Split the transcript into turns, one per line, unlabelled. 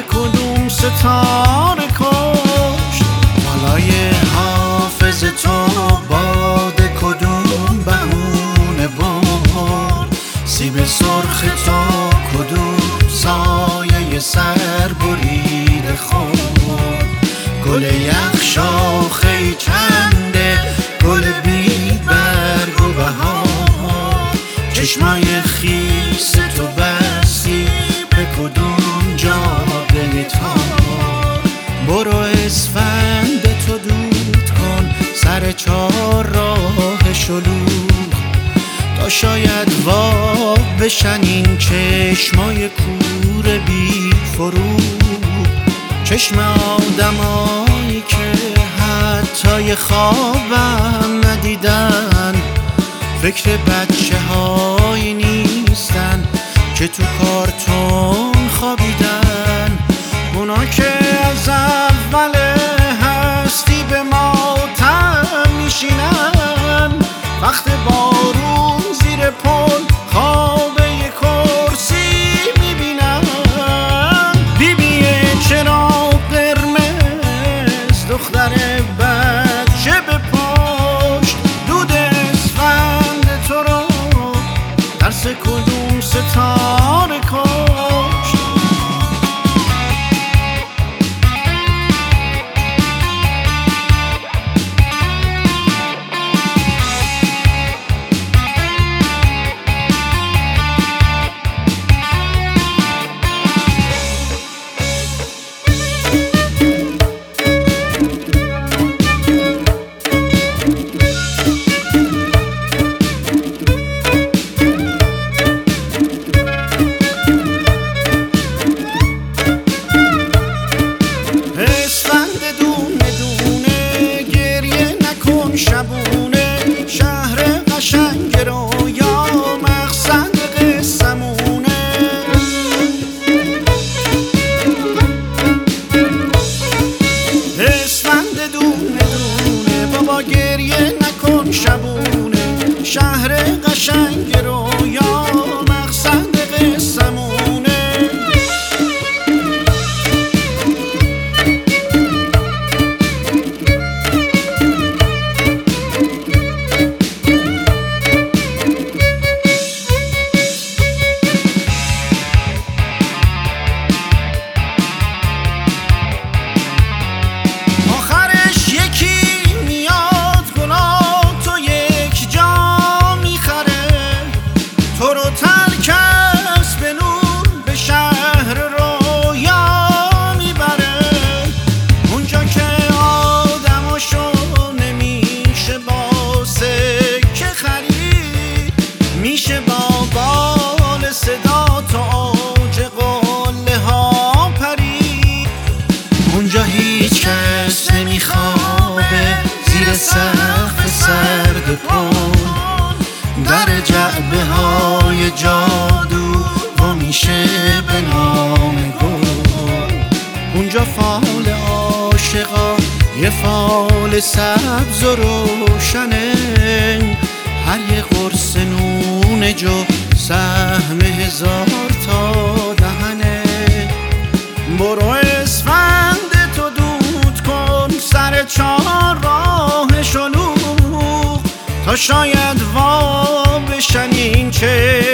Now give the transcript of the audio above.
کدوم ستاره کشت؟ بالای حافظ تو باد کدوم بهونه برد؟ سیب سرخ تو کدوم سایه سر بریده خورد؟ گل یخ شاخه چنده، گل بی برگ و بهار. چشمای خیس تو بستی به کدوم جاده تار؟ برو اسفند تو دود کن سر چار راه شلوغ، تا شاید وا بشن این چشمای کور بی فروغ. چشم آدمایی که حتی یه خوابم ندیدن، فکر بچه هایی نیستن که تو کارتون خوابیدن. اونا که از اول هستی به ماتم میشینن، وقت بارون زیر پل خواب یه کرسی میبینن. بیبیه چراغ قرمز دختر بچه به پشت، دود اسفند تو رو ترس کدوم ستاره کشت؟ شبونه شهر قشنگ رویا مقصد قصمونه. اسفند دونه دونه بابا گریه نکن شبونه، شهر قشنگ رویا مقصد قصمونه. میشه با بال صدا تا اوج قله ها پرید. اونجا هیچ کس نمیخوابه زیر سقف سرد پل، در جعبه های جادو و میشه به نام گل. اونجا فال عاشقا یه فال سبز و روشنه، هر یه قرص نون جو سهم هزار تا دهنه. برو اسفند تو دود کن سر چار راه شلوغ، تا شاید وا بشن این چه